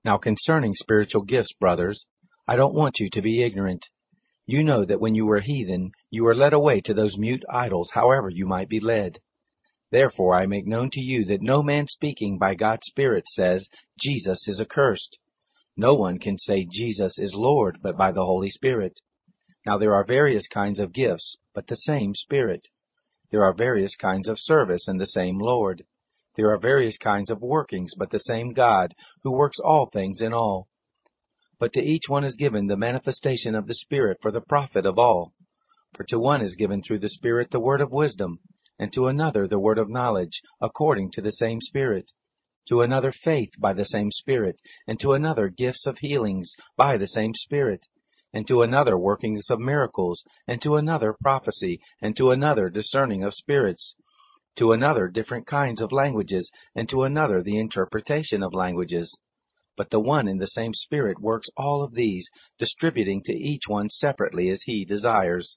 Now concerning spiritual gifts, brothers, I don't want you to be ignorant. You know that when you were heathen, you were led away to those mute idols, however you might be led. Therefore I make known to you that no man speaking by God's Spirit says, Jesus is accursed. No one can say Jesus is Lord but by the Holy Spirit. Now there are various kinds of gifts, but the same Spirit. There are various kinds of service, and the same Lord. There are various kinds of workings, but the same God, who works all things in all. But to each one is given the manifestation of the Spirit for the profit of all. For to one is given through the Spirit the word of wisdom, and to another the word of knowledge, according to the same Spirit. To another faith by the same Spirit, and to another gifts of healings by the same Spirit, and to another workings of miracles, and to another prophecy, and to another discerning of spirits, to another different kinds of languages, and to another the interpretation of languages. But the one and the same Spirit works all of these, distributing to each one separately as he desires.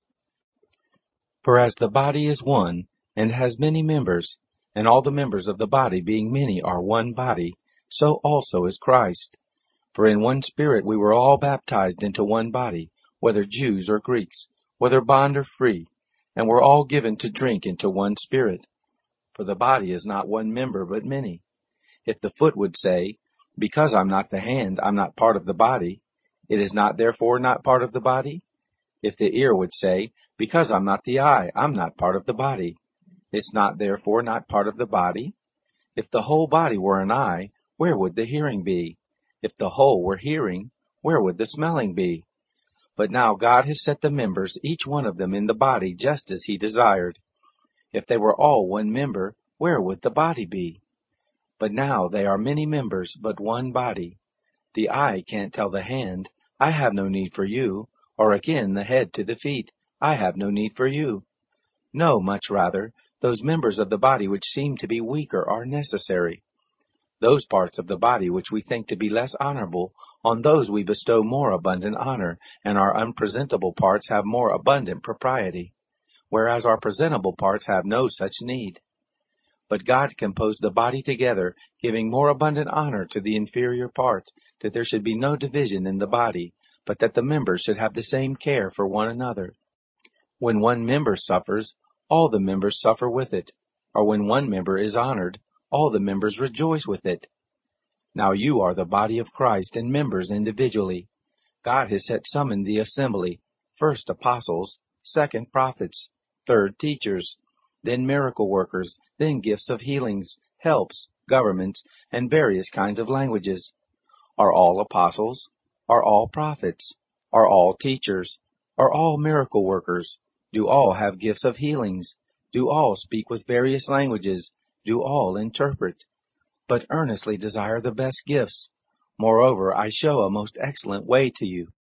For as the body is one, and has many members, and all the members of the body being many are one body, so also is Christ. For in one Spirit we were all baptized into one body, whether Jews or Greeks, whether bond or free, and were all given to drink into one Spirit. For the body is not one member, but many. If the foot would say, because I'm not the hand, I'm not part of the body, it is not therefore not part of the body? If the ear would say, because I'm not the eye, I'm not part of the body, it's not therefore not part of the body? If the whole body were an eye, where would the hearing be? If the whole were hearing, where would the smelling be? But now God has set the members, each one of them, in the body just as he desired. If they were all one member, where would the body be? But now they are many members, but one body. The eye can't tell the hand, I have no need for you, or again the head to the feet, I have no need for you. No, much rather, those members of the body which seem to be weaker are necessary. Those parts of the body which we think to be less honorable, on those we bestow more abundant honor, and our unpresentable parts have more abundant propriety, whereas our presentable parts have no such need. But God composed the body together, giving more abundant honor to the inferior part, that there should be no division in the body, but that the members should have the same care for one another. When one member suffers, all the members suffer with it, or when one member is honored, all the members rejoice with it. Now you are the body of Christ and members individually. God has set some in the assembly, first apostles, second prophets, third teachers, then miracle workers, then gifts of healings, helps, governments, and various kinds of languages. Are all apostles? Are all prophets? Are all teachers? Are all miracle workers? Do all have gifts of healings? Do all speak with various languages? Do all interpret? But earnestly desire the best gifts. Moreover, I show a most excellent way to you.